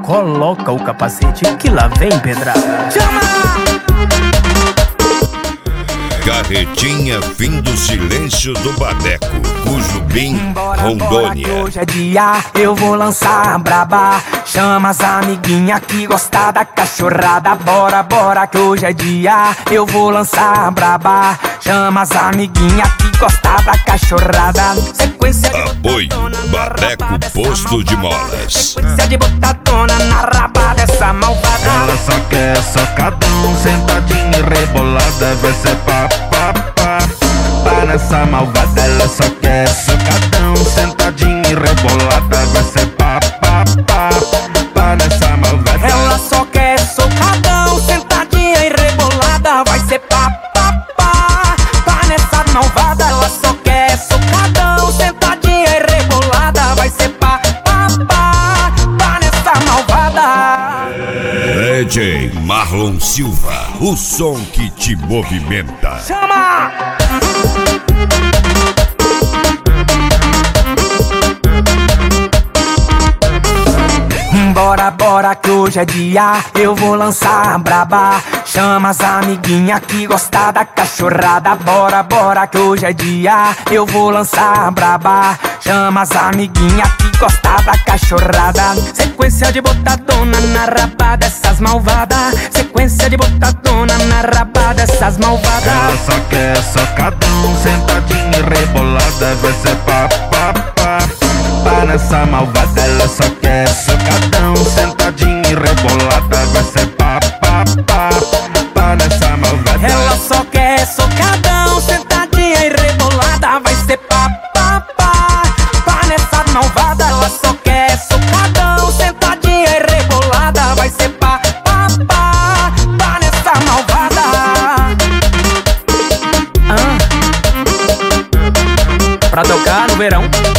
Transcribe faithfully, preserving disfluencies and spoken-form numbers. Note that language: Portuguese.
coloca o capacete que lá vem pedrada. Chama! Carretinha, fim do silêncio do Badeco, Cujubim, bora, Rondônia. Bora, hoje é dia, eu vou lançar braba. Chama as amiguinha que gosta da cachorrada. Bora, bora, que hoje é dia, eu vou lançar braba. Chama as amiguinha que gosta da cachorrada. Sequência de Apoio, Badeco Posto de Molas. Sequência de botadona na raba dessa malvada. Ela só quer socadão, sentadinha e rebolada. Vai ser pá, pá, pá, pá nessa malvada. Ela só quer socadão, sentadinha e rebolada. Vai ser pá, pá, pá, pá nessa malvada. Ela só quer socadão, sentadinha e rebolada. Vai ser pá, pá, pá, pá nessa malvada. Ela só quer socadão, sentadinha e rebolada. Vai ser pá, pá, pá, pá nessa malvada. D J Marlon Silva, o som que te movimenta. Chama! Bora, bora, que hoje é dia, eu vou lançar braba. Chama as amiguinha que gosta da cachorrada. Bora, bora, que hoje é dia, eu vou lançar braba. Chama as amiguinha que gosta da cachorrada. Sequência de botadona na raba dessas malvadas. Sequência de botadona na raba dessas malvadas. Ela só quer socadão, sentadinha e rebolada. Vai ser pá, pá, pá, pá nessa malvada. Ela só quer socadão, sentadinha e rebolada. Vai ser pá, pá, pá, pá nessa malvada. Ela só quer socadão, sentadinha e rebolada. Vai ser pá, pá, pá, pá nessa malvada. Ela só quer socadão, sentadinha e rebolada. Vai ser pá, pá, pá, pá nessa malvada. Ah. Pra tocar no verão.